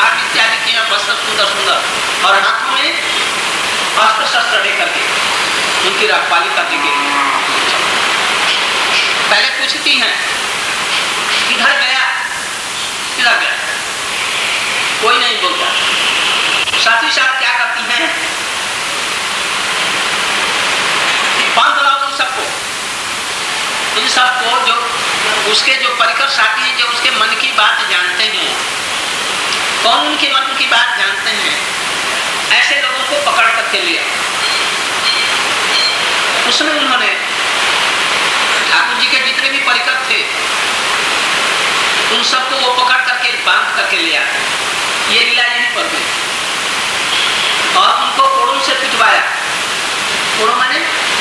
खाट इत्यादि के वस्त्र सुंदर सुंदर, और हाथों में अस्त्र शस्त्र लेकर के उनकी रखवाली करने के लिए पहले पूछती हैं किधर गया, किधर गया, कोई नहीं बोलता। साथ ही साथ क्या करती हैं, बांध लाओ उन सबको, इन सबको जो उसके जो परिकर साथी हैं, जो उसके मन की बात जानते हैं, कौन उनके मन की बात जानते हैं, ऐसे लोगों को पकड़ करके लिया। उसमें उन्होंने ठाकुर जी के जितने भी परिकर थे उन सबको वो पकड़ करके बांध करके लिया। ये लीला यहीं पर हुई और उनको कोड़ों से पिटवाया। कोड़ों माने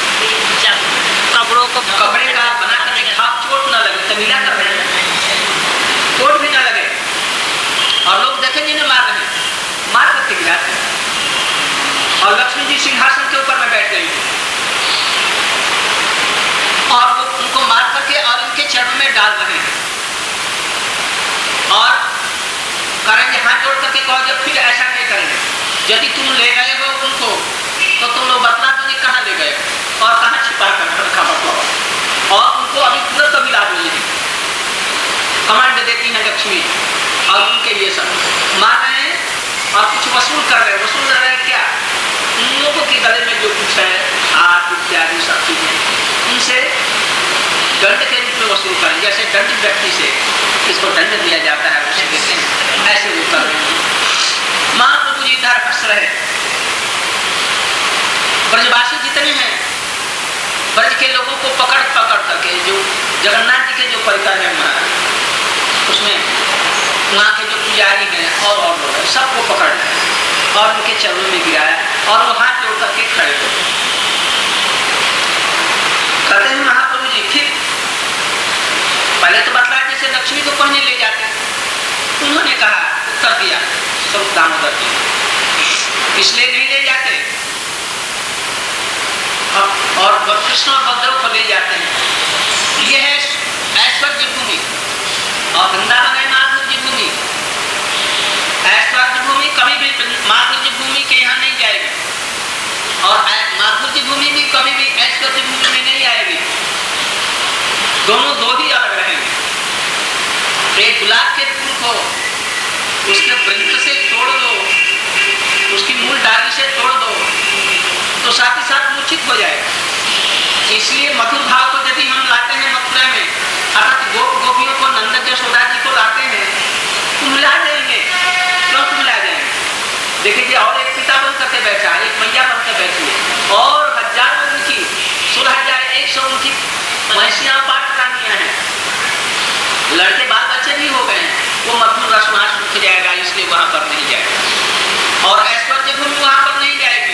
कपड़े का बना करके खाप, चोट न लगे, तमीला कर रहे हैं, चोट भी न लगे और लोग देखेंगे ना मार रहे, मार करके गिराते। और लक्ष्मी जी सिंहासन के ऊपर में बैठ गई और वो उनको मार करके और उनके चरणों में डाल रहे हैं और करेंगे हाथ जोड़ करके कहो जब फिर ऐसा नहीं करेंगे, यदि तुम ले गए हो उनको तो तुम लोग बतला दो कहाँ ले गए और कहाँ छिपा कर रखा बतलाओ। और उनको अभी तुरंत अभी लाभ नहीं कमांड देती है लक्ष्मी और उनके लिए सब मार रहे हैं और कुछ वसूल कर रहे हैं। वसूल कर रहे हैं क्या, उन लोगों के गले में जो कुछ है हाथ इत्यादि सब चीजें उनसे दंड के रूप में वसूल करें। जैसे दंड व्यक्ति से इसको दंड दिया जाता है उसे देते हैं, ऐसे वो कर रहे हैं। महाप्रभु जी इधर हंस रहे, ब्रजवासी जितने हैं ब्रज के लोगों को पकड़ पकड़ करके, जो जगन्नाथ जी के जो परिकर है महाराज, उसमें वहाँ के जो पुजारी हैं और लोग हैं सबको पकड़ और उनके चरणों में गिराया और वो हाथ जोड़ करके खड़े हो। कहते हैं महाप्रभु जी फिर पहले तो बतलाया जैसे लक्ष्मी को पढ़ने ले जाते, उन्होंने कहा उत्तर दिया सब दामोदर जी इसलिए नहीं ले जाते और कृष्ण और बलदेव को ले जाते हैं। यह है ऐश्वर्य भूमि और वृंदावन है माधुर्य भूमि। ऐश्वर्य भूमि कभी भी माधुर्य भूमि के यहाँ नहीं जाएगी और माधुर्य भूमि भी कभी भी ऐश्वर्य भूमि में नहीं आएगी। दोनों दो ही अलग रहेंगे। एक गुलाब के फूल को उसके वृंत से तोड़ दो, उसकी मूल डाली से तोड़ दो तो साथ ही साथ मूर्छित हो जाएगा। इसलिए मधुर भाव को यदि हम लाते हैं मथुरा में, अर्थात गोपियों को नंद यशोदा जी को लाते हैं तो मिला जाएंगे, तुरंत मिला जाएंगे। देखिए और एक पिता बन करके बैठा, एक मैया बन कर बैठी है और हजारों उनकी 16,100 उनकी महिषियां पाठ रानियां हैं, लड़के बाल बच्चे भी हो गए हैं। वो मधुर रसमास रुक जाएगा इसलिए वहां पर नहीं जाएगा और ऐश्वर्य भूमि वहां पर नहीं जाएगी।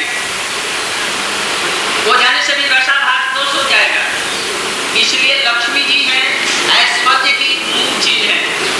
वो जाने से भी रसा भाग दोष हो जाएगा। इसलिए लक्ष्मी जी हैं ऐश्वर्य की मूल चीज है,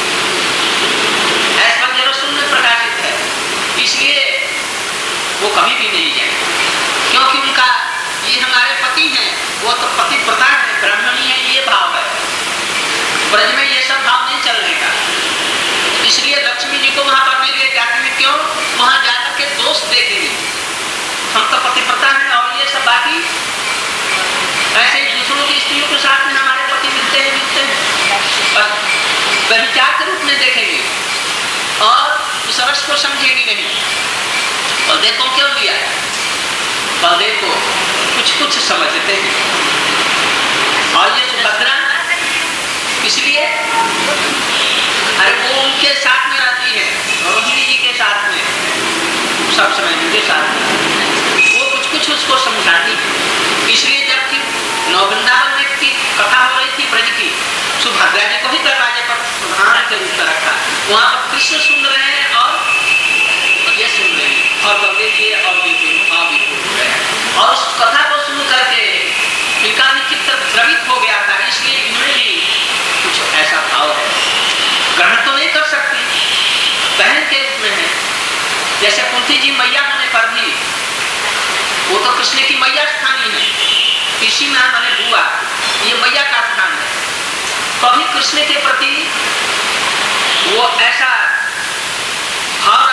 ऐश्वर्य रसुन में प्रकाशित है, इसलिए वो कभी भी नहीं जाएगा क्योंकि उनका ये हमारे पति हैं, वो तो पति प्रता है, ब्राह्मणी है, ये भाव है। ब्रज में ये सब भाव नहीं चलने का, इसलिए लक्ष्मी जी को वहां पर नहीं ले जाते हैं। क्यों, वहां जाकर के दोष देखेंगे हम तो पति प्रता है और ये सब बाकी ऐसे ही दूसरों की स्त्रियों के साथ में हमारे पति मिलते हैं और व्यभिचार के रूप में देखेंगे और उस रस को समझेंगे नहीं। बलदेव को क्यों लिया, बलदेव को कुछ समझते हैं और ये सुभद्रा इसलिए अरे वो उनके साथ में रहती है, रोहिणी जी के साथ में, सब समय उनके साथ में वो कुछ उसको समझाती है। इसलिए जब कि वृंदावन में की कथा हो रही थी ब्रज की, सुभद्रा जी को ही दरवाजे पर प्रधान के रूप में रखा, वहां पर कृष्ण सुन रहे हैं और ये सुन रहे हैं और बलदेव जी और भी सुन रहे हैं और उस कथा को सुन करके इनका भी चित्त द्रवित हो गया था। इसलिए इन्होंने भी कुछ ऐसा भाव है, ग्रहण तो नहीं कर सकती, बहन के रूप में है। जैसे कुंती जी मैया होने पर भी वो तो कृष्ण की मैया स्थानी है, इसी नाम मैंने बुआ, ये मैया का स्थान है। कभी कृष्ण के प्रति वो ऐसा भाव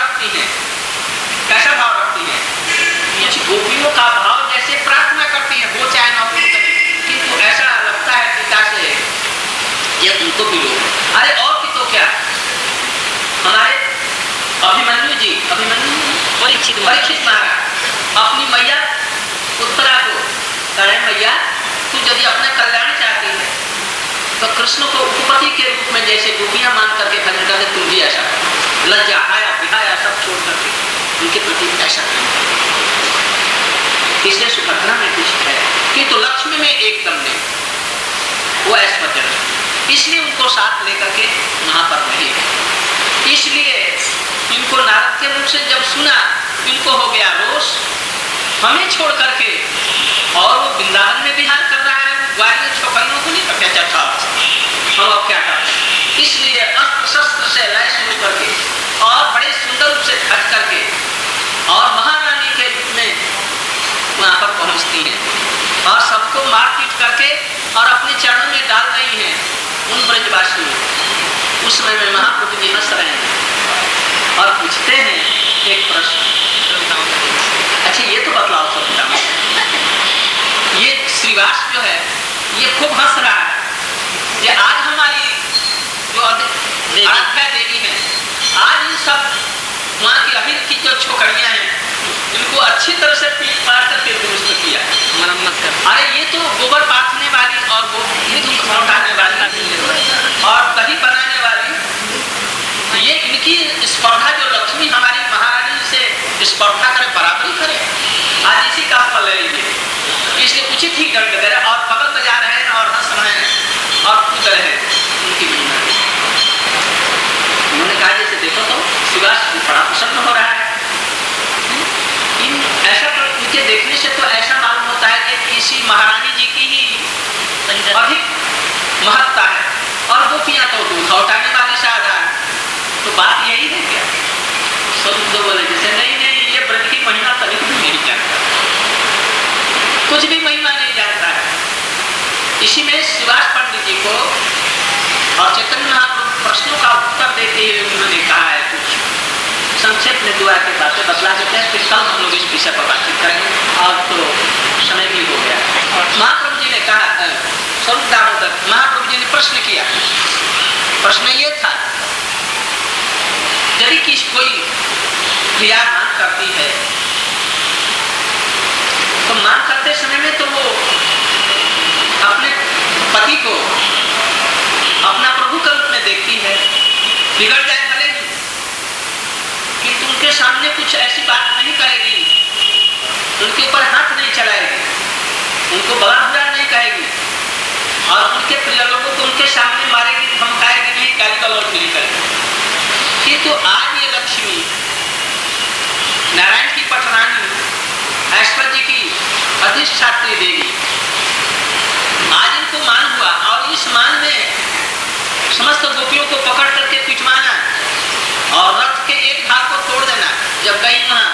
उनको भी लो। अरे और की तो क्या, हमारे अभिमन्यु जी, परीक्षित महाराज अपनी मैया उत्तरा को कहे, मैया तू यदि अपना कल्याण चाहती है तो कृष्ण को उपपति के रूप में जैसे गोपियां मान करके भजन करते, तुम भी ऐसा करो, लज्जा हाया बिहाया सब छोड़ करके उनके प्रति ऐसा करो। इसलिए सुभद्रा में कुछ है कि तो लक्ष्मी में एकदम नहीं, वो ऐश्वर्य, इसलिए उनको साथ लेकर के वहां पर नहीं है। इसलिए इनको नारद के मुख से जब सुना, इनको हो गया रोष, हमें छोड़ करके और वो वृंदावन में विहार कर रहा है, ग्वालियर छोकरियों को नहीं पता चलता, हम अब क्या करते हैं। इसलिए अस्त्र शस्त्र से लैस हो करके और बड़े सुंदर रूप से खट करके और महारानी के रूप में वहां पर पहुंचती है और सबको मार पीट करके और अपने चरणों में डाल रही है उन ब्रजवासियों। उस समय में महाप्रभु जी हंस रहे हैं और पूछते हैं एक प्रश्न, अच्छा ये तो बतलाओ सबका, ये श्रीवास जो है ये खूब हंस रहा है, ये आज हमारी जो आराध्या देवी है, आज इन सब वहाँ की अभी की जो छोकरियां हैं इनको अच्छी तरह से पीट पाट करके दुरुस्त किया, मरम्मत कर। अरे ये तो गोबर पाथने वाली और दूध लौटाने वाली और दही बनाने वाली, ये इनकी स्पर्धा जो लक्ष्मी हमारी महारानी से स्पर्धा करे, बराबरी करे, आज इसी का फल है ये। इसलिए उचित ही दंड करे और पगल बजा रहे हैं और हंस रहे हैं और कूद रहे हैं उनकी महिमा। उन्होंने कहा जैसे देखो तो शिवास बड़ा प्रसन्न हो रहा है, ऐसा उनके देखने से तो ऐसा मालूम होता है कि किसी महारानी जी की ही अधिक महत्ता है और गोपियां तो दूध लौटाने वाली साधारण, तो बात यही है क्या। सब तो बोले जैसे नहीं नहीं ये ब्रज की महिमा तनिक भी नहीं जानता, कुछ भी महिमा नहीं जानता है। इसी में शिवास पंडित जी को और चैतन्य महाप्रभु प्रश्नों का उत्तर देते हुए उन्होंने कहा है, कुछ संक्षेप में दुआ के बातें बतला देते हैं, फिर कल हम लोग इस विषय पर बातचीत करेंगे और तो समय भी हो गया। महाप्रभु जी ने कहा, स्वरूप दामोदर महाप्रभु जी ने प्रश्न किया, प्रश्न ये था यदि किस कोई क्रिया मान करती है तो मान करते समय में तो वो अपने पति को अपना प्रभु के रूप में देखती है, बिगड़ जाए भले ही, किंतु उनके सामने कुछ ऐसी बात नहीं करेगी, उनके ऊपर हाथ नहीं चलाएगी, उनको बड़ा बुरा नहीं कहेगी और उनके प्रिय लोगों को उनके सामने मारेगी, धमकाएगी नहीं, गाली गलौज नहीं करेगी। किंतु आज ये लक्ष्मी नारायण की पटरानी ऐश्वर्य की अधिष्ठात्री देवी, आज इनको मान हुआ और इस मान में समस्त गोपियों को पकड़ करके पिटवाना और रथ के एक भाग को तोड़ देना। जब गई वहां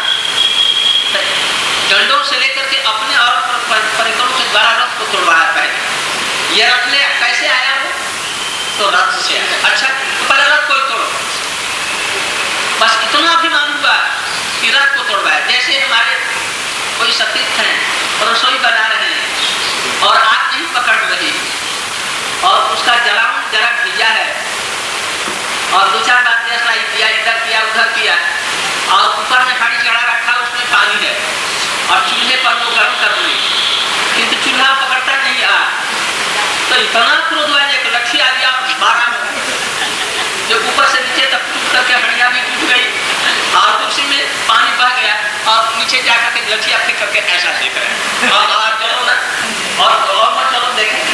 डंडों से लेकर के अपने और परिकरों के द्वारा रथ को तोड़वाया पहले। यह रथ ले कैसे आया वो, तो रथ से आया। अच्छा पहले रथ को तोड़ो, बस इतना अभिमान हुआ कि रथ को तोड़वाया। जैसे हमारे कोई सतीर्थ हैं रसोई बना रहे हैं और आग नहीं पकड़ रही और उसका जलावन जरा भिजा है और दो चार बार जैसा ही किया, इधर किया उधर किया और ऊपर में हांडी चढ़ा रखा, उसमें पानी है और चूल्हे पर वो गर्म कर रही, किंतु चूल्हा पकड़ता नहीं आ, तो इतना क्रोध हुआ एक लक्ष्य आ गया 12 जो ऊपर से नीचे तक टूट करके हंडिया भी टूट गई और उसी में पानी बह गया और नीचे जाकर के लक्ष्य फेंक करके ऐसा देख रहे हैं और चलो ना और मत चलो देखें।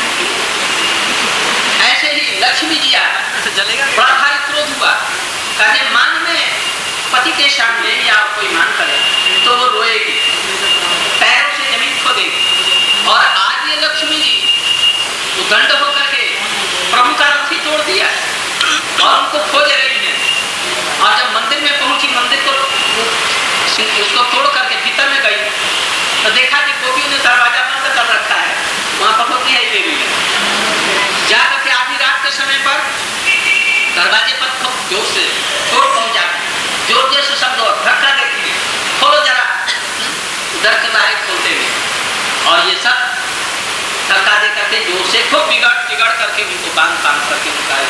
ऐसे ही लक्ष्मी जी जलेगा, बड़ा भारी क्रोध हुआ, कहे मान में पति के सामने या कोई मान करे तो वो रोएगी, पैरों से जमीन खोदेगी। और आज ये लक्ष्मी जी उदंड होकर के प्रभु का रथ ही तोड़ दिया और उनको खोज रही है। और जब मंदिर में पहुंची, मंदिर को उसको तोड़ करके भीतर में गई तो देखा कि गोपियों ने दरवाजा बंद कर रखा है, वहां पर होती है देवी जाकर के आधी रात के समय पर दरवाजे पर खूब जोर से तोड़ पहुंचा, जोर जोर से शब्द धक्का देती है, खोलो जरा, डर के मारे खोलते हुए और ये सब धक्का दे करके जोर से खूब बिगड़ करके उनको बांध करके उनका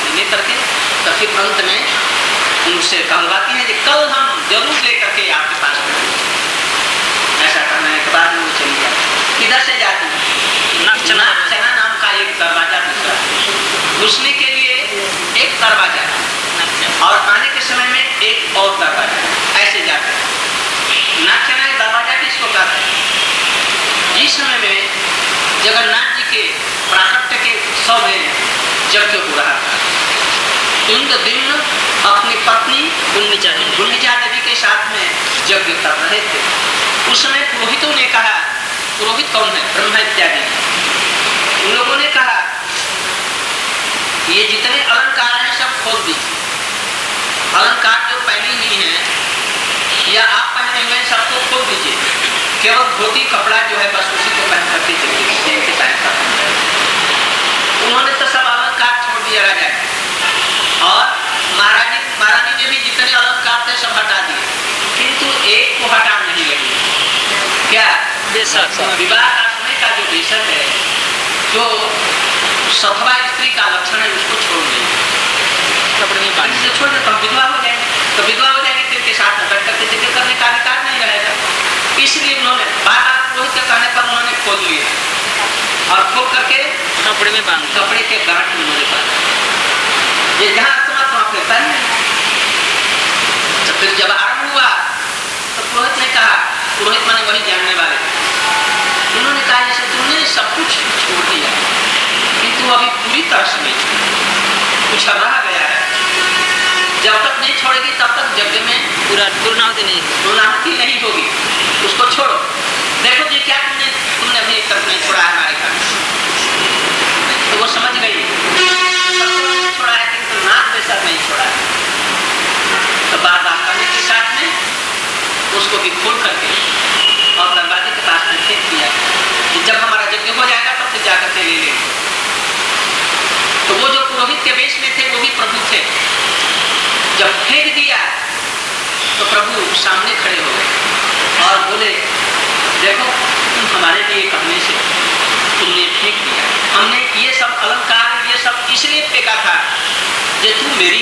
उससे कहलवाती है कि कल हम जरूर लेकर के आपके पास आएंगे। ऐसा करने के बाद वो चली जाती। किधर से जाती है? नागचना नाम का एक दरवाजा दूसरा, घुसने के लिए एक दरवाजा और आने के समय में एक और दरवाजा, ऐसे जाते हैं। नागचना दरवाजा किसको कहते हैं? जिस समय में जगन्नाथ जी के प्राकट्य के उत्सव में यज्ञ हो रहा था, इंद्रद्युम्न अपनी पत्नी गुंडिचा देवी के साथ में यज्ञ कर रहे थे। उस समय पुरोहितों ने कहा, पुरोहित कौन है? ब्रह्मा इत्यादि। उन लोगों ने कहा ये जितने अलंकार हैं सब खोल दीजिए, अलंकार जो पहनी हुई है या आप पहने हुए सबको खोल दीजिए, केवल धोती कपड़ा जो है बस उसी को पहन करके चलिए। उन्होंने तो सब अलंकार छोड़ दिया राजा, और महारानी ने भी जितने अलंकार थे सब हटा दिए, किंतु एक को हटा नहीं लगी। क्या? विवाह का समय का जो देशक है, जो सधवा स्त्री का लक्षण है, उसको छोड़ देंगे, से छोड़ दे, तब विधवा हो जाएंगे, तो विधवा हो जाएंगे तो इनके साथ में बैठ करके जिक्र करने का अधिकार नहीं रहेगा। इसलिए उन्होंने बार पुरोहित के कहने पर उन्होंने खोल लिया और खोल करके कपड़े में बांध, कपड़े के गांठ में उन्होंने बांधा। ये जहाँ समाप्त वहाँ पे पहन। तो फिर जब आरंभ हुआ तो पुरोहित ने कहा, पुरोहित माने वही जानने वाले, उन्होंने कहा जैसे तुमने सब कुछ छोड़ दिया किंतु अभी पूरी तरह से नहीं छोड़ा, कुछ रह गया है। जब तक नहीं छोड़ेगी तब तक यज्ञ में पूर्णाहुति नहीं होगी, उसको छोड़ो। देखो जी क्या तुमने अभी तक नहीं छोड़ा हमारे घर। तो वो समझ गई छोड़ा है किंतु नाक में सब नहीं छोड़ा है। तो बार बार करने के साथ में उसको भी खोल करके और दरवाजे के पास में फेंक दिया कि जब हमारा यज्ञ हो जाएगा तब फिर जाकर के ले लेंगे। तो वो जो पुरोहित के वेश में थे वो भी प्रभु थे। जब फेंक दिया तो प्रभु सामने खड़े हो गए और बोले, देखो तुम हमारे लिए कहने से तुमने फेंक दिया, हमने ये सब अलंकार ये सब इसलिए फेंका था कि तू मेरी,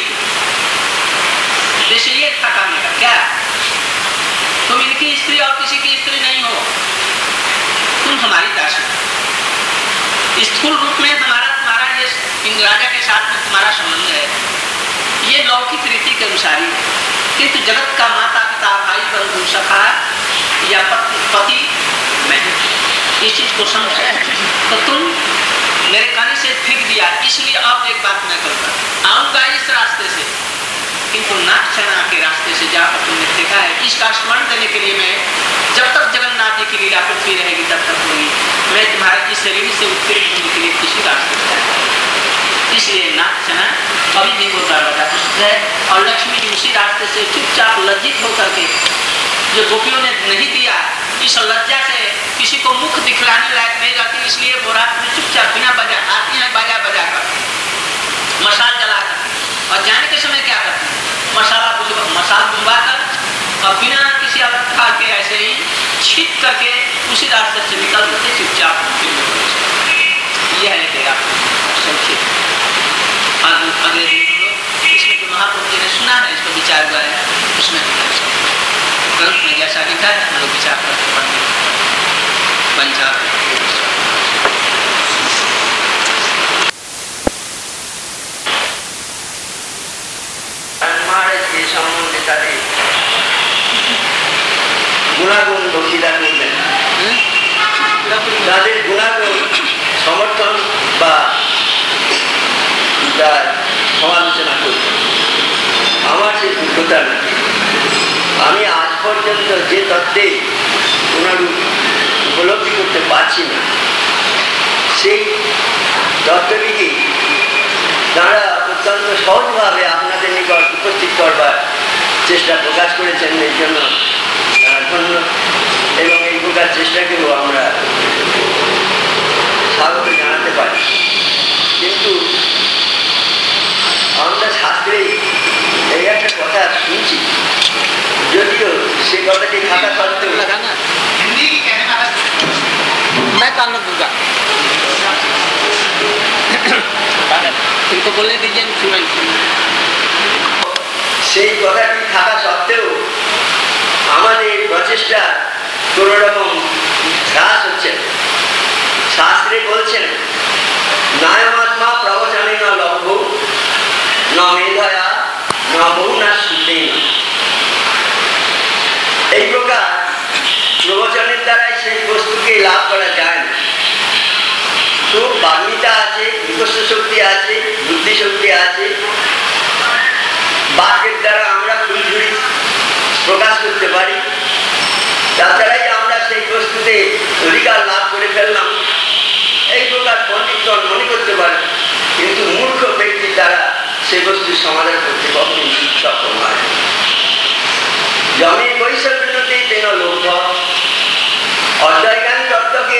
जैसे ये था कहने का क्या, तुम इनकी स्त्री और किसी की स्त्री नहीं हो, तुम हमारी दासी। स्थूल रूप में तुम्हारा ये इंद्राजा के साथ में तुम्हारा संबंध है, ये लौकिक रीति के अनुसार ही, किंतु जगत का माता पिता भाई बंधु सखा या पति मैं, इस चीज को समझ तो तुम मेरे कहने से फेंक दिया। इसलिए अब एक बात मैं करूँगा, आऊँगा इस रास्ते से किंतु नागचना के रास्ते से जाकर तुमने देखा है। इसका स्मरण देने के लिए मैं जब तक जगन्नाथ जी की लीला पृथ्वी रहेगी तब तक होगी, मैं तुम्हारे इस शरीर से उत्तीर्ण होने के लिए किसी रास्ते से जाऊँगा। इसलिए नागचना अभी भी वो दरवाजा प्रसिद्ध है और लक्ष्मी जी उसी रास्ते से चुपचाप लज्जित होकर के, जो गोपियों ने नहीं दिया, इस लज्जा से किसी को मुख दिखलाने लायक नहीं रहती, इसलिए वो रात में चुपचाप बिना बजा आती है, बाजा बजा कर मसाल जला कर, और जाने के समय क्या करती है, मसाल बुझवा कर और बिना किसी अवस्था के ऐसे ही छीट करके उसी रास्ते से निकल करके चुपचाप यह है कि आप संक्षिप्त अगले दिन हम लोग इसमें जो महाप्रभु जी ने सुना है, इस पर विचार हुआ है, उसमें ग्रंथ में जैसा लिखा है हम लोग विचार करके पढ़ने पंचाब গুণাগুণ বক্তৃতা করবেন, তাদের গুণাগুণ সমর্থন বা তার সমালোচনা করবেন। আমার সেই যোগ্যতা নেই। আমি আজ পর্যন্ত যে তত্ত্বে গুণাগুণ উপলব্ধি করতে পারছি না, সেই তত্ত্বটিকে তারা অত্যন্ত সহজভাবে আপনাদের নিকট উপস্থিত করবার চেষ্টা প্রকাশ করেছেন, এর জন্য ধন্য। এবং এই প্রকার চেষ্টাকেও আমরা স্বাগত জানাতে পারি। কিন্তু আমরা শাস্ত্রে এই একটা কথা শুনছি, যদিও সে কথাটি থাকা সত্ত্বেও इनको बोलने दीजिए সেই কথাটি থাকা সত্ত্বেও আমাদের প্রচেষ্টা কোনো রকম হ্রাস হচ্ছে। শাস্ত্রে বলছেন নায়মাত্মা প্রবচনে ন লভ্য ন মেধয়া ন বহুনা শ্রুতেন। এই প্রকার প্রবচনের দ্বারাই সেই বস্তুকে লাভ করা যায় না। তো বাগ্মিতা আছে, মুখস্থ শক্তি আছে, বুদ্ধি শক্তি আছে, বাক্যের দ্বারা আমরা ফুলঝুরি প্রকাশ করতে পারি, তাছাড়াই আমরা সেই বস্তুতে অধিকার লাভ করে ফেললাম। এই প্রকার পণ্ডিতগণ মনে করতে পারে, কিন্তু মূর্খ ব্যক্তির দ্বারা সেই বস্তুর সমাধান করতে কখনোই সক্ষম হয়। জমি বৈষম্যতে তেন লভ্য। অধ্যয় জ্ঞান তত্ত্বকে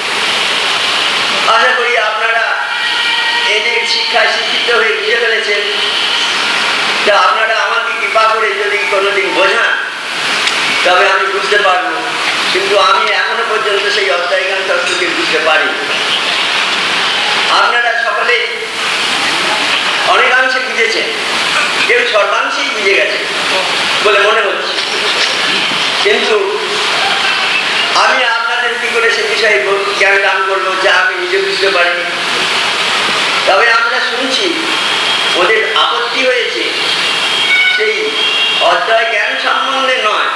আশা করি আপনারা এদের শিক্ষায় শিক্ষিত হয়ে বুঝে ফেলেছেন। তা আপনারা আমাকে কৃপা করে যদি কোনোদিন বোঝান তবে আমি বুঝতে পারবো, কিন্তু আমি এখনো পর্যন্ত সেই অধ্যয় জ্ঞান তত্ত্বকে বুঝতে পারি। আপনারা সকলে অনেকাংশে বুঝেছেন, কেউ সর্বাংশেই বুঝে গেছে বলে মনে হচ্ছে, কিন্তু আমি আপনাদের কি করে সে বিষয়ে জ্ঞান দান করবো যা আমি নিজে বুঝতে পারিনি। তবে আমরা শুনছি ওদের আপত্তি হয়েছে সেই অধ্যয় জ্ঞান সম্বন্ধে নয়,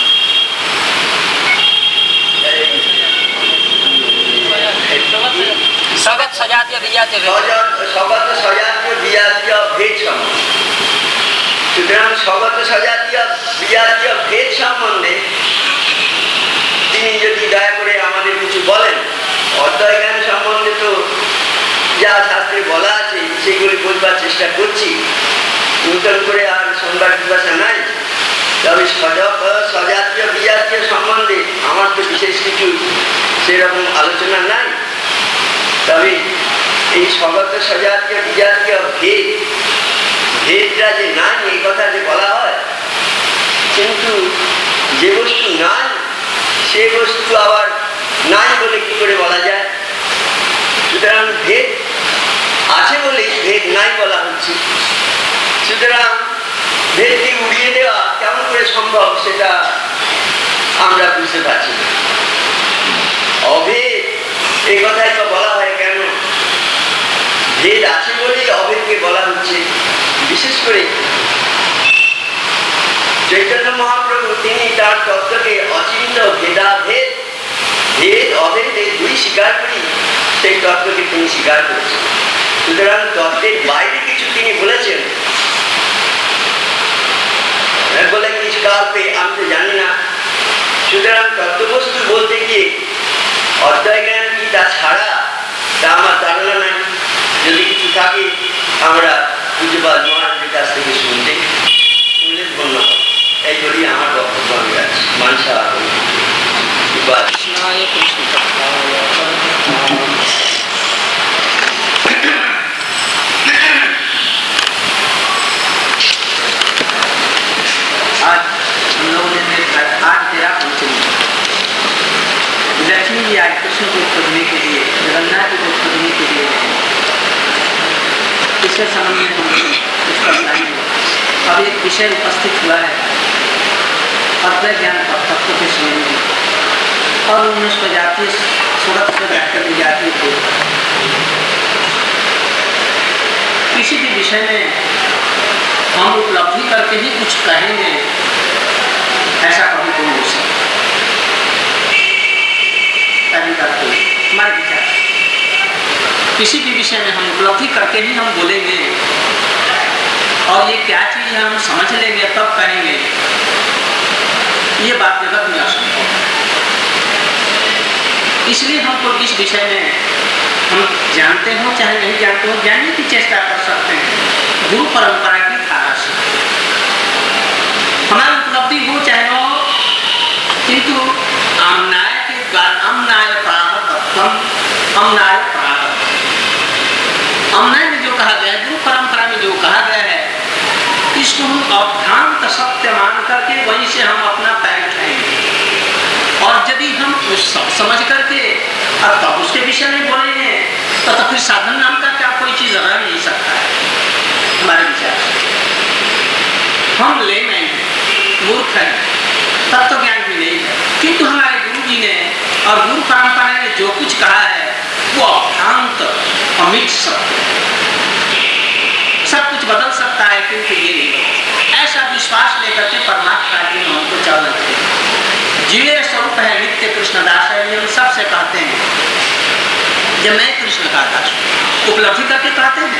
স্বগত সজাতীয় বিজাতীয় স্বগত সজাতীয় বিজাতীয় ভেদ সম্বন্ধে। সুতরাং স্বগত সজাতীয় বিজাতীয় ভেদ সম্বন্ধে তিনি যদি দয়া করে আমাদের কিছু বলেন। অধ্যয় জ্ঞান সম্বন্ধে তো যা শাস্ত্রে বলা আছে সেগুলি বলবার চেষ্টা করছি, নূতন করে আর শোনবার পিপাসা নাই। তবে সজাতীয় বিজাতীয় সম্বন্ধে আমার তো বিশেষ কিছু সেরকম আলোচনা নাই। তবে এই স্বগত সজাতীয় বিজাতীয় ভেদটা যে নাই এই কথা যে বলা হয়, কিন্তু যে বস্তু নাই সে বস্তু আবার নাই বলে কি করে বলা যায়? সুতরাং ভেদ আছে বলেই ভেদ নাই বলা হচ্ছে। সুতরাং ভেদকে উড়িয়ে দেওয়া কেমন করে সম্ভব সেটা আমরা বুঝতে পারছি না। অভেদ এই কথাই তো বলা হয় কেন? ভেদ আছে বলেই অভেদকে বলা হচ্ছে। বিশেষ করে চৈতন্য মহাপ্রভু তিনি তার তত্ত্বকে অচিন্ত ভেদাভেদ, ভেদ অভেদ এই দুই স্বীকার করি সেই তত্ত্বকে তিনি স্বীকার করেছেন। সুতরাং তত্ত্বের বাইরে কিছু তিনি বলেছেন বলে কিছু কালকে আমি তো জানি না। সুতরাং তত্ত্ববস্তু বলতে গিয়ে অধ্যয় জ্ঞান কি তা ছাড়া তা আমার ধারণা নাই। যদি কিছু থাকে আমরা পূজ্যপাদ মহারাজের কাছ থেকে শুনলে ধন্য। এই বলি আমার বক্তব্য আমি যাচ্ছি। মানসা आज हम लोगों ने आज तेरा पंचमी, लक्ष्मी जी आज कृष्ण को खोजने के लिए, जगन्नाथ जी को खोजने के लिए इसके संबंध में हम कुछ बताएंगे। अब एक विषय उपस्थित हुआ है अद्वैत ज्ञान तत्व के समय में, और उनमें स्वजातीय स्वगत सजातीय जाती थे। किसी भी विषय में हम उपलब्धि करके ही कुछ कहेंगे ऐसा कभी कोई हो सकता हमारे विचार। किसी भी विषय में हम उपलब्धि करके ही हम बोलेंगे, और ये क्या चीज है हम समझ लेंगे तब कहेंगे, ये बात जगत में असंभव है। इसलिए हमको इस विषय में हम जानते हो चाहे नहीं जानते हो जानने की चेष्टा कर सकते हैं गुरु परंपरा की धारा से। हमारी उपलब्धि हो चाहे न हो, किंतु अमनाय में जो कहा गया है, गुरु परंपरा में जो कहा गया है, इसको हम अभ्रांत सत्य मान करके वहीं से हम अपना पैर उठाएंगे। और यदि हम उस समझ करके और तब उसके विषय में बोलेंगे तो फिर साधन नाम का क्या कोई चीज रह नहीं सकता है हमारे विचार से। हम मूर्ख है, तत्व ज्ञान भी नहीं है। किंतु हमारे गुरु जी ने और गुरु परंपरा ने जो कुछ कहा है वो अभ्रांत अमित सत्य, सब कुछ बदल सकता है किंतु ये नहीं। ऐसा विश्वास लेकर के परमात्मा की हमको चलना चाहिए। जीवे स्वरूप है नित्य कृष्णदास है, ये हम सबसे कहते हैं जब मैं कृष्ण का दास उपलब्धि करके कहते हैं।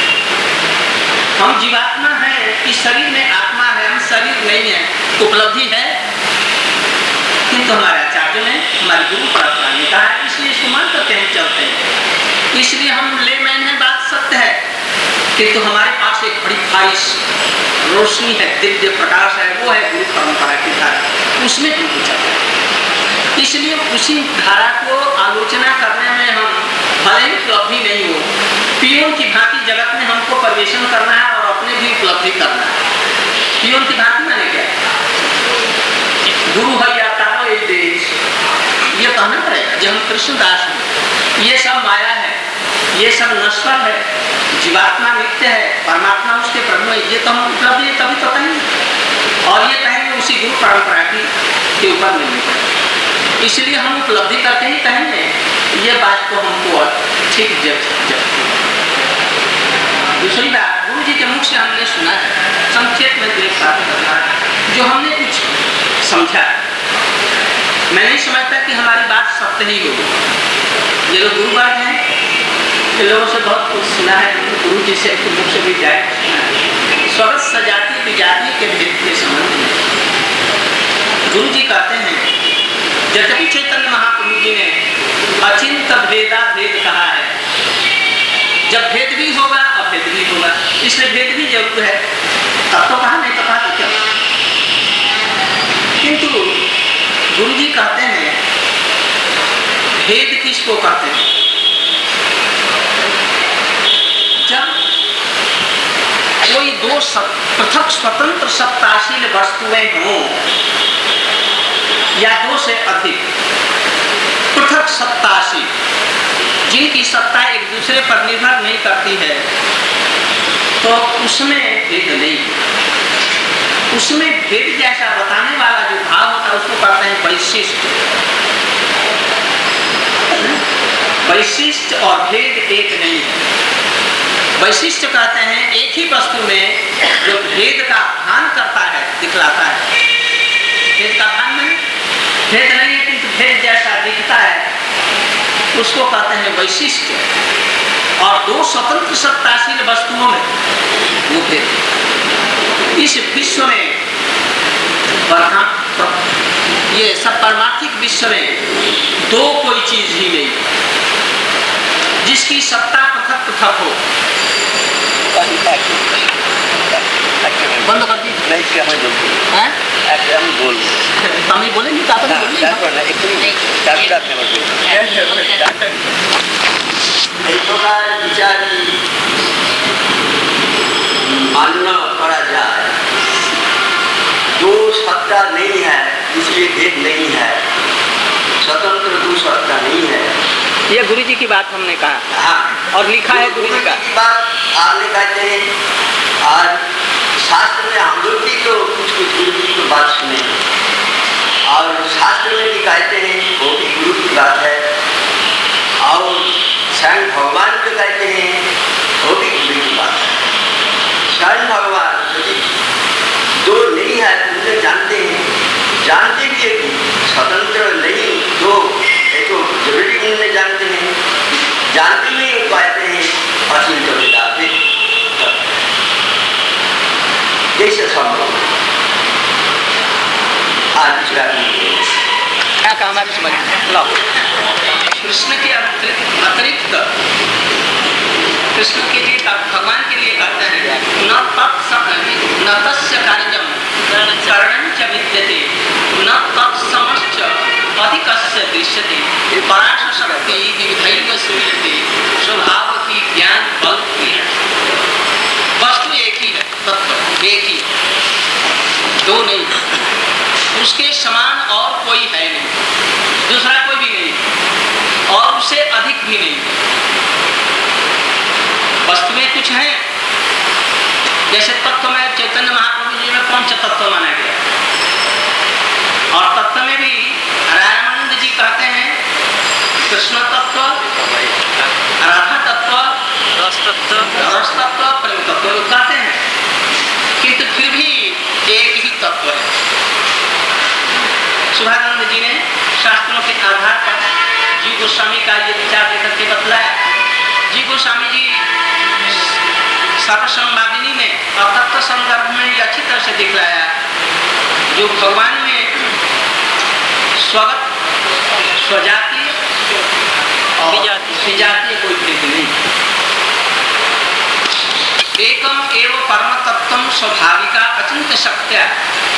हम जीवात्मा है, इस शरीर में आत्मा है, हम शरीर नहीं है, उपलब्धि है। किंतु हमारे आचार्य ने, हमारे गुरु परंपरा ने कहा है, इसलिए इसको मान करके हम चलते हैं। इसलिए हम लेमैन है, बात सत्य है, किंतु हमारे पास एक बड़ी खारिश रोशनी है, दिव्य प्रकाश है, वो है गुरु परंपरा की धारा, उसमें हमको चलते हैं। इसलिए उसी धारा को आलोचना करने में हम भले ही उपलब्धि नहीं हो, पियोन की भांति जगत में हमको प्रवेशन करना है और अपने भी उपलब्धि करना है। पियोन की भांति मैंने क्या, गुरु है या तारो एक देश, ये कहना पड़ेगा जब हम कृष्णदास हैं। ये सब माया है, ये सब नश्वर है, जीवात्मा नित्य है, परमात्मा उसके प्रभु है, ये तो हम उपलब्धि तभी तो कहेंगे और ये कहेंगे उसी गुरु परंपरा के ऊपर मिलनी पड़ेगी। इसलिए हम उपलब्धि करके ही कहेंगे, ये बात को हमको ठीक दूसरी बात गुरु जी के मुख से हमने सुना है, संक्षेप में देख साथ जो हमने कुछ समझा। मैं नहीं समझता कि हमारी बात सत्य ही होगी। ये लोग गुरु वर्ग हैं, इन लोगों से बहुत कुछ सुना है, गुरु जी से मुख से भी जाए स्वर्ग सजाति विजाति के भेद के संबंध में गुरु जी कहते हैं, यद्यपि चैतन्य महाप्रभु जी ने अचिंत भेदा भेद कहा है, जब भेद भी होगा अभेद भी होगा, इसलिए भेद भी जरूर है, तब तो कहा, नहीं तो कहा तो क्या। किंतु गुरु जी कहते हैं भेद किसको कहते हैं, जब कोई दो पृथक स्वतंत्र सत्ताशील वस्तुएं हों या दो से अधिक पृथक सत्ताशील, जिनकी सत्ता एक दूसरे पर निर्भर नहीं करती है, तो उसमें भेद नहीं। उसमें भेद जैसा बताने वाला जो भाव होता है उसको कहते हैं वैशिष्ट। वैशिष्ट और भेद एक नहीं है। वैशिष्ट कहते हैं एक ही वस्तु में जो भेद का भान करता है, दिखलाता है। भेद का भान नहीं, भेद नहीं है किंतु भेद जैसा दिखता है, उसको कहते हैं वैशिष्ट। और दो स्वतंत्र सत्ताशील वस्तुओं में वो भेद। इस विश्व में ये सब पारमार्थिक विश्व में दो कोई चीज ही नहीं जिसकी सत्ता पृथक पृथक हो। बंद कर दी नहीं, क्या मैं बोल हम बोलेंगे मानना करा जाए, दो सत्ता नहीं है इसलिए भेद नहीं है, स्वतंत्र दो सत्ता नहीं है। ये गुरु जी की बात हमने कहा। हाँ, और लिखा है गुरु जी की बात आपने कहते हैं, और शास्त्र में हम लोग भी तो कुछ गुरु जी की बात सुने और शास्त्र में भी कहते हैं, वो भी गुरु की बात है। और स्वयं भगवान जो कहते हैं वो भी गुरु की बात है। स्वयं भगवान यदि दो नहीं है उन्हें जानते हैं, जानते भी है स्वतंत्र नहीं दो, ये तो जरूरी उन्हें जानते हैं, जानते हुए कहते हैं अचिंत भेदा भेद जैसे संभव। आज क्या काम है समझ लो। कृष्ण के अतिरिक्त कृष्ण के लिए भगवान के लिए कहते हैं न तस्य कार्यम करणं च विद्यते न तत्समश्च अधिकस्य दृश्यते पराश शक्ति विविधैव श्रूयते स्वभाव की ज्ञान बल की। वस्तु एक ही है, तत्व एक ही, दो नहीं, उसके समान और कोई है नहीं, दूसरा कोई भी नहीं और उससे अधिक भी नहीं। वस्तुएं कुछ हैं, जैसे तत्व में चैतन्य महाप्रभु जी में पंच तत्व माना गया, और तत्व में भी रामानंद जी कहते हैं कृष्ण तत्व, राधा तत्व, रस तत्व, प्रेम तत्व कहते हैं, किंतु फिर भी एक ही तत्व है। सुभानंद जी ने शास्त्रों के आधार पर जी गोस्वामी का ये विचार लेकर के बतलाया। जी गोस्वामी जी सर्वसंवादिनी में और तत्व संदर्भ में ये अच्छी तरह से दिखलाया, जो भगवान में स्वगत, स्वजाति और विजातीय कोई भेद नहीं। एकम एवं परम तत्वम स्वाभाविका अचिंत्य शक्त्या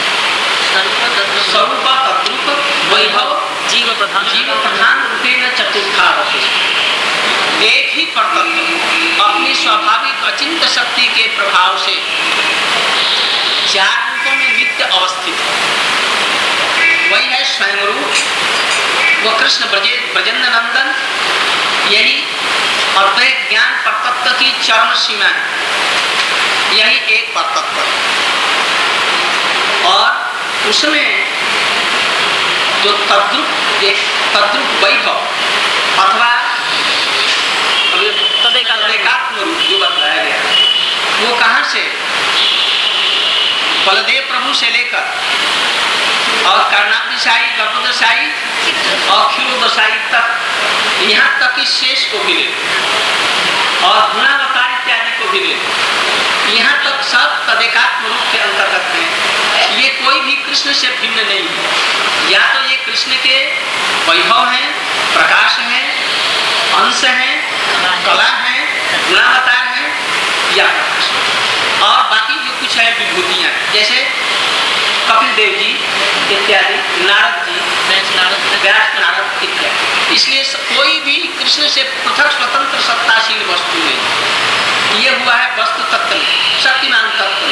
स्वरूप तद्रूप वैभव जीव प्रधान रूपेण चतुर्था। एक ही परतत्व अपनी स्वाभाविक अचिंत्य शक्ति के प्रभाव से चार रूपों में नित्य अवस्थित है। वही है स्वयं रूप, वो कृष्ण ब्रजेंद्र नंदन, यही अद्वैत ज्ञान परतत्व की चरम सीमा है। यही एक परतत्व और उसमें जो तद्रूप वैभव अथवा तदेकात्म रूप जो बताया गया, वो कहाँ से बलदेव प्रभु से लेकर और कर्णादशाई, गर्भदशाई और क्षीरोदशाई तक, यहाँ तक इस शेष को भी ले और गुणावतार इत्यादि को भी ले, यहाँ तक सब तदेकात्म रूप के अंतर्गत हैं। ये कोई भी कृष्ण से भिन्न नहीं है। या तो ये कृष्ण के वैभव हैं, प्रकाश हैं, अंश हैं, कला है, गुणावतार है या प्रकाश, और बाकी जो कुछ है विभूतियाँ, जैसे कपिल देव जी इत्यादि, नारद जी, व्यास नारद इत्यादि। इसलिए कोई भी कृष्ण से पृथक स्वतंत्र सत्ताशील वस्तु नहीं। ये हुआ है वस्तु तत्व, शक्तिमान तत्व।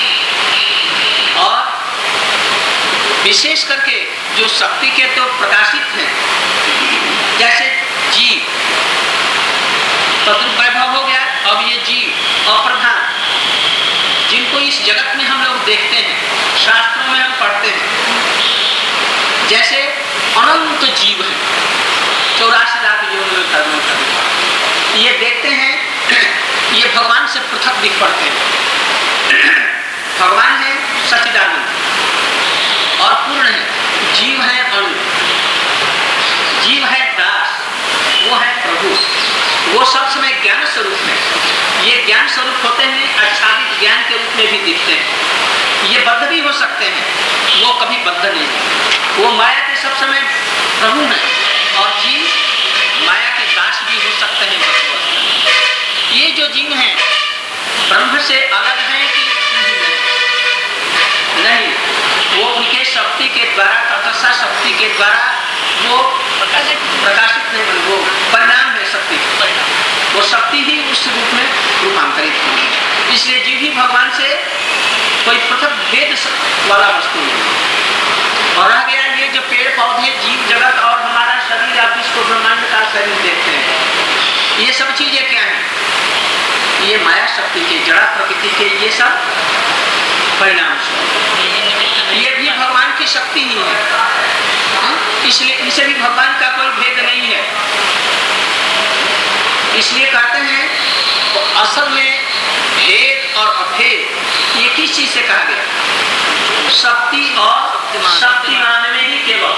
और विशेष करके जो शक्ति के तो प्रकाशित हैं, जैसे जीव तद्रूप वैभव हो गया, अब ये जीव अप्रधान, जिनको इस जगत में हम लोग देखते हैं, शास्त्रों में हम पढ़ते हैं, जैसे अनंत जीव है, 84 लाख जीवन में कर्म, ये देखते हैं, ये भगवान से पृथक दिख पड़ते हैं। भगवान है सच्चिदानंद और पूर्ण है, जीव है अणु, जीव है दास, वो है प्रभु, वो सब समय ज्ञान स्वरूप है। ये ज्ञान स्वरूप होते हैं, आच्छादित ज्ञान के रूप में भी दिखते हैं। ये बद्ध भी हो सकते हैं, वो कभी बद्ध नहीं है। वो माया के सब समय प्रभु हैं और जीव माया के दास भी हो सकते हैं। ये जो जीव हैं ब्रह्म से अलग हैं कि नहीं, वो उनके शक्ति के द्वारा, तटस्था शक्ति के द्वारा वो प्रकाशित नहीं, वो परिणाम है शक्ति, वो शक्ति ही उस रूप में रूपांतरित हुई। इसलिए जीव ही भगवान से कोई पृथक भेद वाला वस्तु नहीं। और रह गया ये जो पेड़ पौधे, जीव जगत और हमारा शरीर, आप इसको ब्रह्मांड का शरीर देखते हैं, ये सब चीजें क्या हैं? ये माया शक्ति के, जड़ा प्रकृति के ये सब परिणाम, ये भी भगवान की शक्ति ही है। इसलिए इसे भी भगवान का कोई भेद नहीं है। इसलिए कहते हैं तो असल में भेद और अभेद ये किस चीज से कहा गया? शक्ति और शक्तिमान में ही केवल।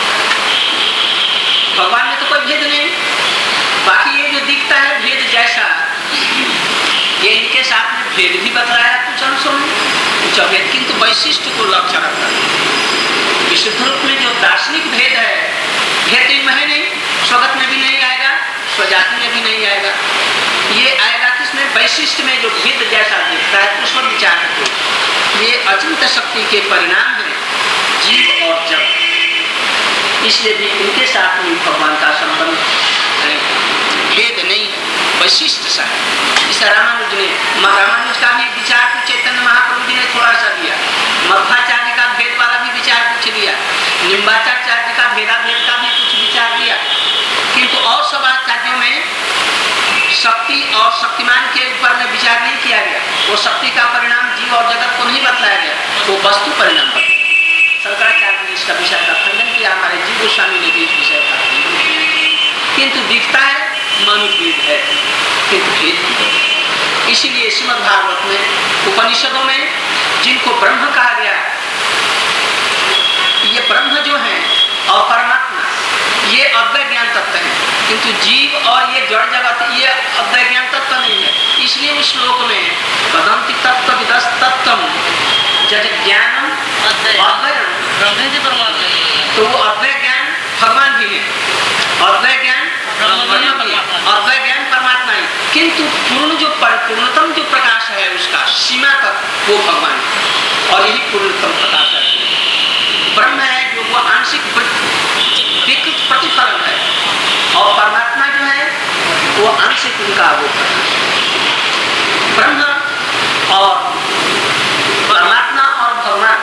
भगवान में तो कोई भेद नहीं। बाकी ये जो दिखता है भेद जैसा, ये इनके साथ में भेद भी बतलाया कुछ अंशों में, कुछ अभेद, किंतु वैशिष्ट को लक्ष्य रखता है। विशुद्ध रूप में जो दार्शनिक भेद है, भेद इनमें है नहीं, स्वगत में भी नहीं आएगा, स्वजाति में भी नहीं आएगा। ये आएगा किसमें? वैशिष्ट में जो भेद जैसा दिखता है उस पर विचार करते। ये अचिंत्य शक्ति के परिणाम है, जीव और जड़। इसलिए भी इनके साथ में भगवान का संबंध है, भेद नहीं, वैशिष्ट सा है। इस रामानुज ने, रामानुज का भी विचार कुछ चैतन्य महाप्रभु जी ने थोड़ा सा दिया, मध्वाचार्य का भेद वाला भी विचार कुछ दिया, निम्बाचार्य का भेदाभेद का भी कुछ विचार दिया, किंतु और सब आचार्यों में शक्ति और शक्तिमान के ऊपर में विचार नहीं किया गया। वो शक्ति का परिणाम जीव और जगत को नहीं बतलाया गया, वो वस्तु परिणाम शंकराचार्य इसका विषय का खंडन किया, हमारे जीव गोस्वामी ने भी इस विषय का खंडन किया। किंतु दिखता है मनुवेद है, किंतु भेद है। इसीलिए श्रीमद् भागवत में उपनिषदों में जिनको ब्रह्म कहा गया, ये ब्रह्म जो है और परमात्मा ये अद्वैत ज्ञान तत्व है, किंतु जीव और ये जड़ जगत ये अद्वैत ज्ञान तत्व नहीं है। इसलिए उस श्लोक में वदन्ति तत्व विदस तत्वम जद ज्ञानम अद्वैतम परमात्मा, तो वो अद्वैत ज्ञान भगवान भी है, अद्वैत ज्ञान अद्वैत ज्ञान परमात्मा है, किंतु पूर्णतम जो प्रकाश है उसका सीमा तक वो भगवान है, और यही पूर्णतम प्रकाश है। ब्रह्म है जो वो आंशिक विकृत प्रतिफलन है, और परमात्मा जो है वो आंशिक उनका वो प्रकाश। ब्रह्म और परमात्मा और भगवान,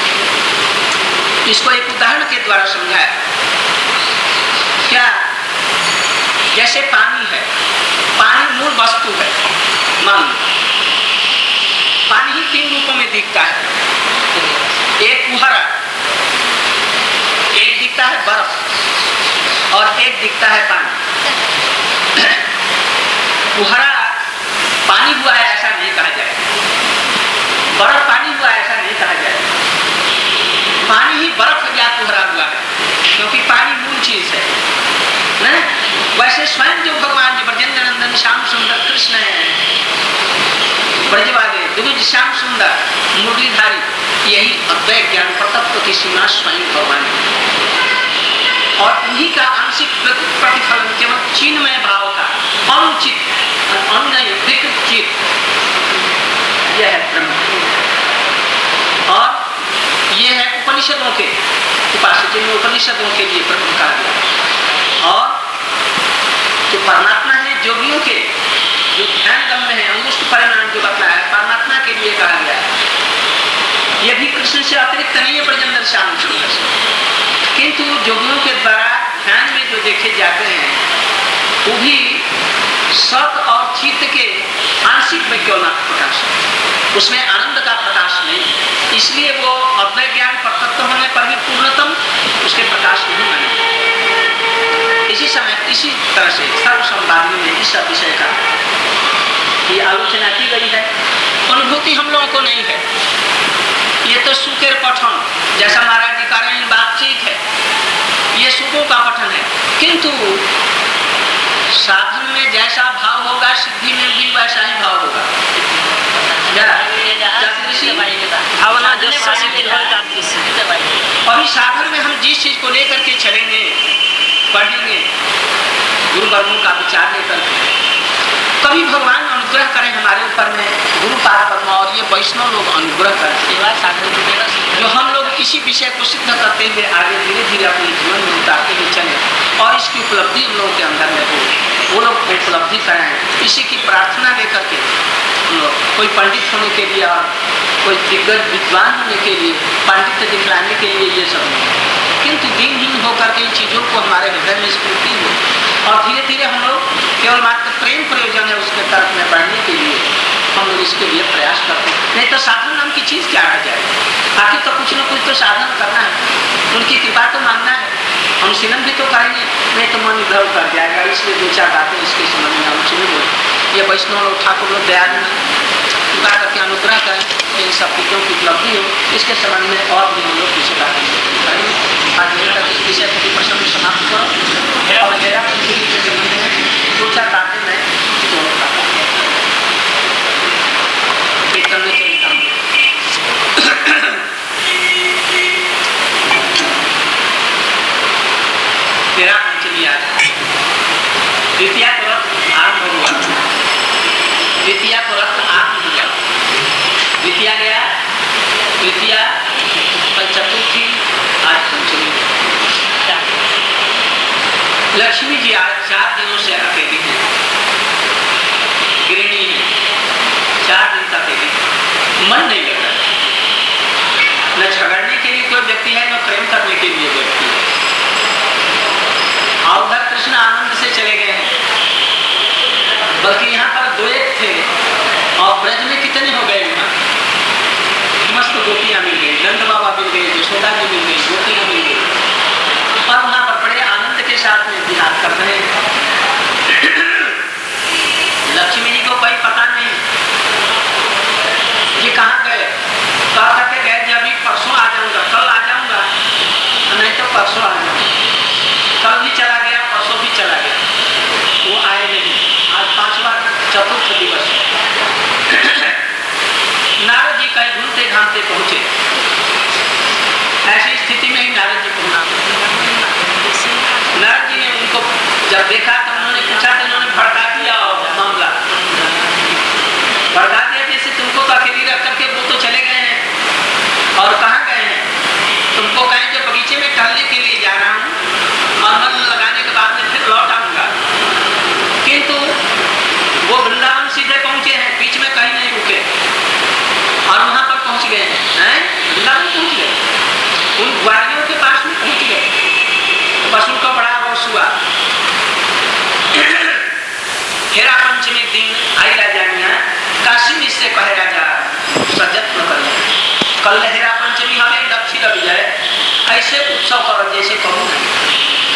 इसको एक उदाहरण के द्वारा समझाया। क्या? जैसे पानी है, पानी मूल वस्तु है। मान लो पानी ही 3 रूपों में दिखता है, एक कुहरा, एक दिखता है बर्फ, और एक दिखता है पानी। कुहरा पानी हुआ है ऐसा नहीं कहा जाए, बर्फ पानी हुआ है ऐसा नहीं कहा जाए, पानी ही बर्फ या कुहरा हुआ है, क्योंकि पानी मूल चीज है ना। वैसे स्वयं जो भगवान जी ब्रजेंद्र नंदन श्याम सुंदर कृष्ण है, ब्रजवाले द्विज श्याम सुंदर मुरलीधारी, यही अद्वैत ज्ञान तत्व की सीमा स्वयं भगवान है, और उन्हीं का आंशिक प्रतिफलन केवल चिन्मय भाव का अनुचित अनुनय विकृत चित, यह है ब्रह्म। और यह है उपनिषदों के उपासक, जिनमें उपनिषदों के लिए ब्रह्म कहा गया। और जो परमात्मा है जोगियों के जो ध्यान गम्य है, अंगुष्ठ परिणाम जो बतलाया है, परमात्मा के लिए कहा गया है। यह भी कृष्ण से अतिरिक्त नहीं है, ब्रजेंद्र श्याम सुंदर से, किंतु जोगियों के द्वारा ध्यान में जो देखे जाते हैं वो भी सत और चित्त के आंशिक में क्यों ना प्रकाश है, उसमें आनंद का प्रकाश नहीं, इसलिए वो अद्वैत ज्ञान तत्व होने पर भी पूर्णतम उसके प्रकाश नहीं माने। इसी तरह से सर्व संवादी में इस विषय का ये आलोचना की गई है। अनुभूति हम लोगों को नहीं है, ये तो सुखेर पठन, जैसा महाराज जी कह रहे हैं बातचीत है, ये सुखों का पठन है, किंतु साधन में जैसा भाव होगा सिद्धि में भी वैसा ही भाव होगा। भावना अभी साधन में हम जिस चीज को लेकर के चलेंगे, पढ़ेंगे, गुरु वर्गों का विचार लेकर के, कभी भगवान अनुग्रह करें हमारे ऊपर में, गुरु पाद पद्मा और ये वैष्णव लोग अनुग्रह करें, जो हम लोग इसी विषय को सिद्ध करते हुए आगे धीरे धीरे अपने जीवन में उतारते हुए चले, और इसकी उपलब्धि हम लोगों के अंदर में हो, वो लोग उपलब्धि कराएं। इसी की प्रार्थना लेकर के कोई पंडित होने के लिए और कोई दिग्गज विद्वान होने के लिए, पांडित्य दिखलाने के लिए ये सब नहीं, किंतु दिनहीन होकर के इन चीज़ों को हमारे हृदय में स्फूर्ति हो, और धीरे धीरे हम लोग केवल मात्र प्रेम प्रयोजन है उसके तरफ में बढ़ने के लिए हम लोग इसके लिए प्रयास करते हैं। नहीं तो साधन नाम की चीज़ क्या रह जाए, आखिर तो कुछ न कुछ तो साधन करना है, उनकी कृपा तो मानना है, अनुशीलन भी तो करेंगे, नहीं तो मन इधर कर जाएगा। इसलिए 2-4 बातें इसके संबंध में अनुशीलन हो, ये वैष्णव लोग ठाकुर लोग दयालु हैं, कृपा करके अनुग्रह करें, इन सब चीज़ों की उपलब्धि हो, इसके संबंध में और भी हम लोग किसी बात करेंगे। आज तक इस विषय को प्रसंग समाप्त करो, और मेरा के संबंध में 2-4 बातें मैं दोनों का करने के लिए काम तेरा पंचमी आज द्वितीया को रथ आरंभ हुआ, द्वितीया को रथ आरंभ हुआ, द्वितीया गया, द्वितीया चतुर्थी, आज पंचमी। लक्ष्मी जी आज 4 दिनों से अकेली है, गृहिणी है, 4 दिन तक अकेली, मन नहीं लग रहा, न झगड़ने के लिए कोई व्यक्ति है, न प्रेम करने के लिए व्यक्ति है। और उधर कृष्ण आनंद से चले गए हैं, बल्कि यहाँ पर 2 थे, और ब्रज में कितने हो गए, मस्त गोपियां मिल गई, नंद बाबा मिल गए, यशोदा जी मिल गई, गोपियां कल लहरा पंचमी हमें लक्ष्य लग जाए, ऐसे उत्सव करो जैसे करो नहीं।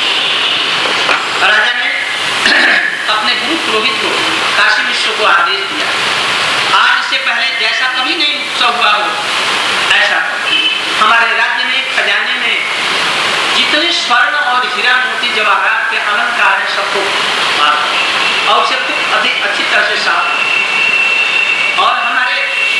राजा ने अपने गुरु पुरोहित को, काशी मिश्र को आदेश दिया, आज से पहले जैसा कभी नहीं उत्सव हुआ हो ऐसा हमारे राज्य में खजाने में जितने स्वर्ण और हीरा मोती जवाहरात के अलंकार है सबको मार और सबको अधिक अच्छी तरह से साफ, और हमारे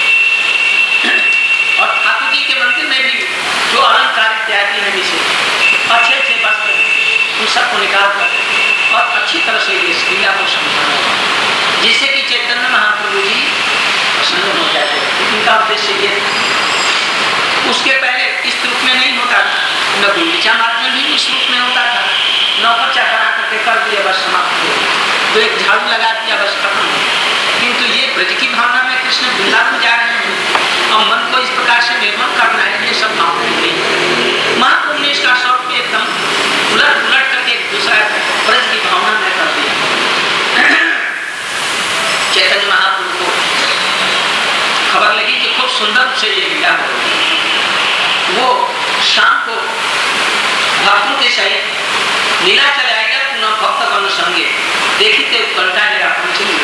और ठाकुर जी के मंदिर में भी जो अलंकार इत्यादि है नीचे अच्छे अच्छे वस्त्र उन सबको निकाल कर और अच्छी तरह से इस क्रिया को समझाना होगा, जिससे कि चैतन्य महाप्रभु जी प्रसन्न हो जाते हैं। इनका उद्देश्य ये उसके पहले इस रूप में नहीं होता था, न गुंडीचा मार्ग में भी इस रूप में होता था, नौकर चाकर आकर कर दिया बस समाप्त हो, तो एक झाड़ू लगा दिया बस खत्म हो। किंतु ये ब्रज की भावना में कृष्ण वृंदावन जा रहे हैं और मन को इस प्रकार से निर्मल करना है, ये सब भावना नहीं। महाप्रभु ने इसका स्वरूप एकदम उलट उलट करके दूसरा ब्रज की भावना में कर दिया। चैतन्य महाप्रभु को खबर लगी कि खूब सुंदर से ये लीला हो, वो शाम को भक्तों के सहित लीला चलाएगा पुनः भक्तगण संगे, देखी ते उत्कंठा हेरा पंचमी।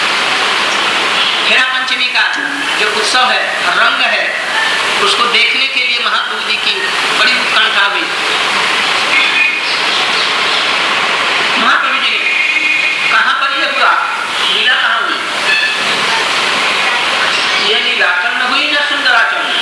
हेरा पंचमी का जो उत्सव है, रंग है, उसको देखने के लिए महाप्रभु जी की बड़ी उत्कंठा हुई। महाप्रभु जी कहाँ पर यह हुआ, लीला कहाँ हुई? ये नीलाचल में हुई ना सुंदराचल में?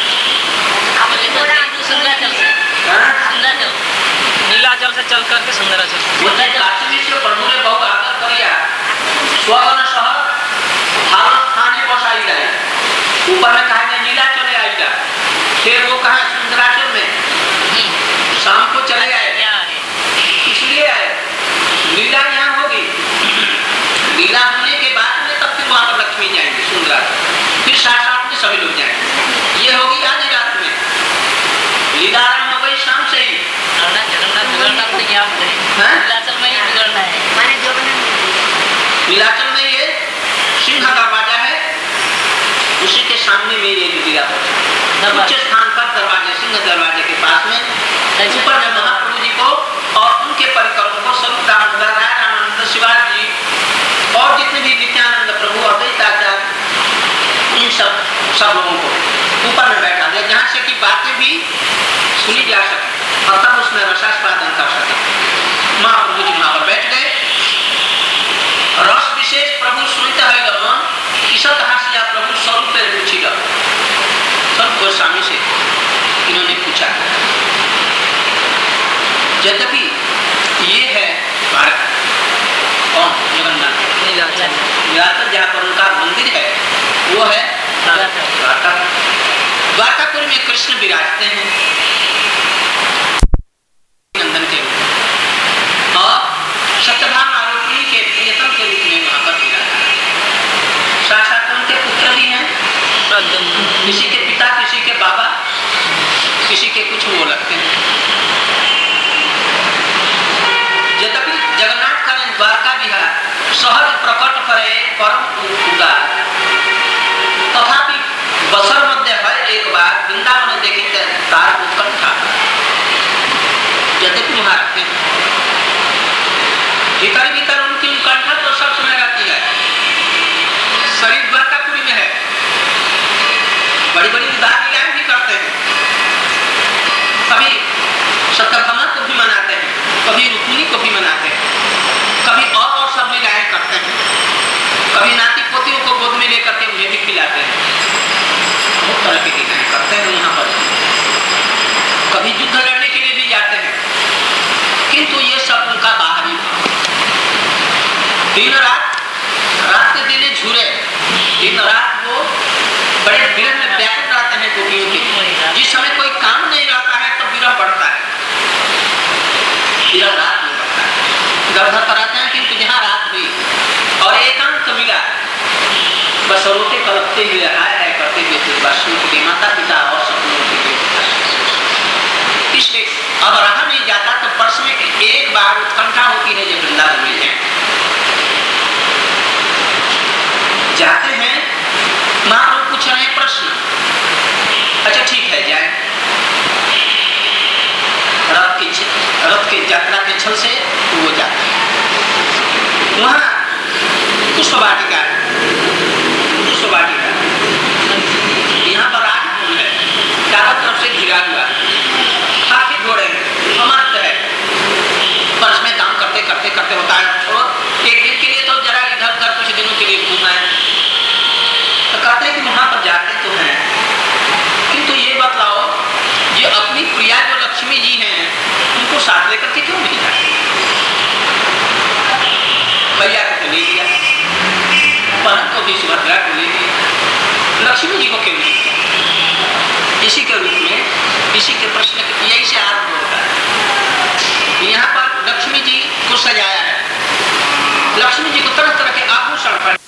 नीलाचल से चल करके सुंदराचल। काशी विश्व प्रभु ने बहुत आदर किया, स्वर्ण शहर भारत थाने बसाई गए, ऊपर में कहा गया नीलाचल आएगा, फिर वो कहा सुंदराचल में, शाम को चले गए, इसलिए आए लीला यहाँ होगी। लीला होने के बाद में तब फिर वहां पर लक्ष्मी जाएंगे सुंदराचल, फिर साथ में सभी लोग जाएंगे। ये होगी आज रात में लीला आरंभ हो गई शाम से ही। नीलाचल में ये सिंह दरवाजा है, उसी के सामने में ये लीला उच्च स्थान पर दरवाजे, सिंह दरवाजे के पास में ऊपर में महाप्रभु जी को और उनके परिकरों को स्वरूप रामानंद, रामानंद, शिवाजी और जितने भी नित्यानंद प्रभु और दैताचार्य, इन सब लोगों को ऊपर में बैठा दिया, जहाँ से कि बातें भी सुनी जा सके और तब उसमें रसास्वादन कर सके। महाप्रभु जी वहां पर बैठ गए, रस विशेष प्रभु सुनते है गमन किसत हासिया प्रभु स्वरूप रुचि स्वरूप गोस्वामी से इन्होंने पूछा। यद्यपि ये है भारत कौन जगन्नाथ नीलाचल जहाँ पर उनका मंदिर है वो है द्वारका। द्वारकापुर में कृष्ण विराजते हैं नंदन के रूप और सत्यभामा आरोपी के प्रियतम के रूप में वहां पर विराजा है। साक्षात उनके पुत्र भी हैं, किसी के पिता, किसी के बाबा, किसी के कुछ वो लगते हैं। यद्यपि जगन्नाथ का द्वारका विहार सहज प्रकट करे परम उदार, तथापि बसर मध्य है एक बार वृंदावन देखे तार उत्कंठा। यद्यपि वहां रखते हैं भीतर भीतर उनकी उत्कंठा तो सब समय रहती है। शरीर द्वारकापुरी में है, बड़ी बड़ी उदार लीलाएं भी करते हैं, कभी सत्यभामा को भी मनाते हैं, कभी रुक्मिणी को भी मनाते हैं, कभी और सब लीलाएं करते हैं, कभी नाती पोतियों को गोद में लेकर के उन्हें भी खिलाते हैं। बहुत तरह की लीलाएं करते हैं यहाँ पर, कभी युद्ध लड़ने के लिए भी जाते हैं, किंतु ये सब उनका बाहरी दिन रात के दिन झूरे, दिन रात वो बड़े विरह में व्याकुल रहते हैं गोपियों के। जिस समय कोई काम नहीं रहता है तो विरह बढ़ता है, विरह रात में बढ़ता है, इधर कराते हैं, किंतु जहाँ रात हुई और एकांत मिला बस रोते कलपते हुए हाय करते हुए थे, बस उनके माता पिता और सपनों के लिए। इसलिए अब रहा नहीं जाता तो वर्ष में एक बार उत्कंठा होती है जब वृंदावन में जाते हैं। महाप्रभु पूछ रहे हैं प्रश्न, अच्छा ठीक है, छल से वो जाते हैं। वहाँ पुष्पवाटिका, यहाँ पर राजपुर है, चारों तरफ से घिरा हुआ, हाथी घोड़े अमर्त है, पर इसमें काम करते करते करते होता है छोड़ो एक दिन के लिए तो जरा इधर उधर कुछ दिनों के लिए घूमना है, तो कहते हैं कि वहां पर जाते तो हैं, किंतु ये बतलाओ ये अपनी प्रिया जो लक्ष्मी जी हैं उनको साथ लेकर के क्यों नहीं जाते? भैया को तो ले लिया, परंतु भी सुभद्रा को ले लिया, लक्ष्मी जी को क्यों नहीं लिया? इसी के रूप में इसी के प्रश्न यही से आरंभ होता है। यहाँ पर लक्ष्मी जी को सजाया है, लक्ष्मी जी को तरह तरह के आभूषण पर